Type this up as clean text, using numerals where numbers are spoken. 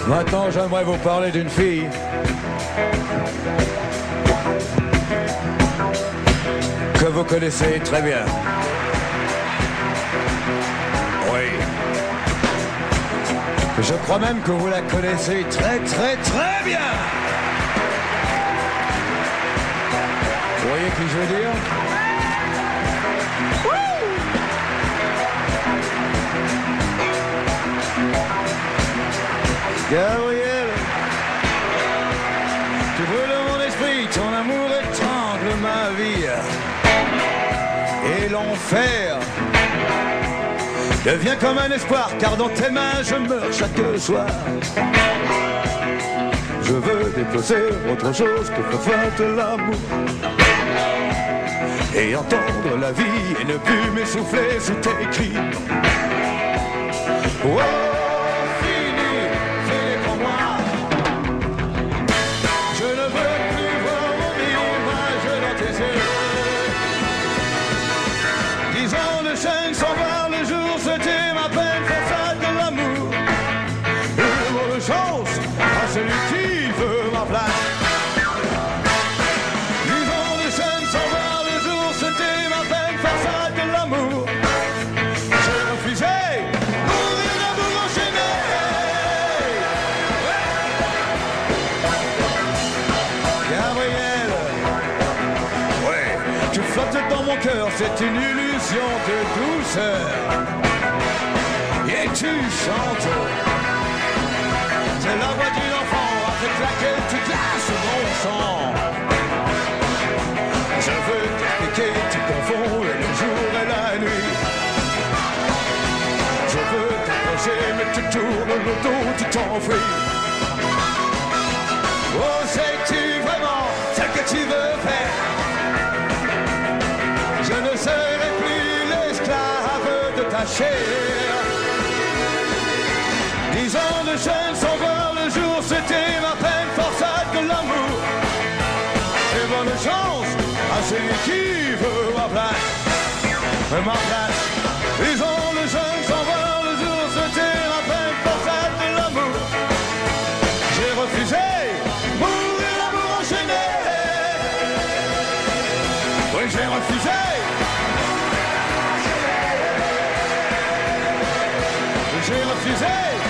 Maintenant, j'aimerais vous parler d'une fille que vous connaissez très bien. Oui. Je crois même que vous la connaissez très bien. Vous voyez qui je veux dire? Gabrielle, tu brûles mon esprit, ton amour étrangle ma vie. Et l'enfer devient comme un espoir, car dans tes mains je meurs chaque soir. Je veux déposer autre chose que faire de l'amour et entendre la vie et ne plus m'essouffler sous tes cris. Oh, sans voir le jour, c'était ma peine façade de l'amour. Une bonne chance à celui qui veut ma place. 10 ans de chaîne sans voir le jour, c'était ma peine façade de l'amour. J'ai refusé mourir d'amour enchaîné. Gabrielle, ouais, tu flottes dans mon cœur, c'est une illusion de douceur. Et tu chantes, c'est la voix d'une enfant avec laquelle tu glaces mon sang. Je veux t'expliquer, tu confonds le jour et la nuit. Je veux t'approcher, mais tu tournes le dos, tu t'enfuis. Oh, sais-tu vraiment ce que tu veux faire? Je ne serai plus l'esclave de ta chair. 10 ans de chaîne sans voir le jour, c'était ma peine forçate de l'amour. Et bonne chance à celui qui veut ma place. Ma place. 10 ans de chaîne sans voir le jour, c'était ma peine forçate de l'amour. J'ai refusé mourir l'amour enchaîné. Oui, j'ai refusé. J'ai refusé.